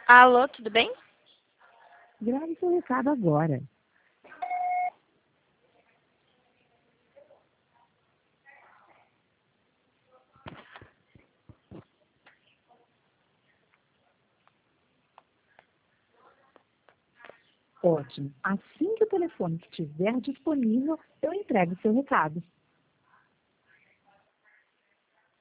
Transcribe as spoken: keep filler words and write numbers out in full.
Alô, tudo bem? Grave seu recado agora. Ótimo. Assim que o telefone estiver disponível, eu entrego seu recado.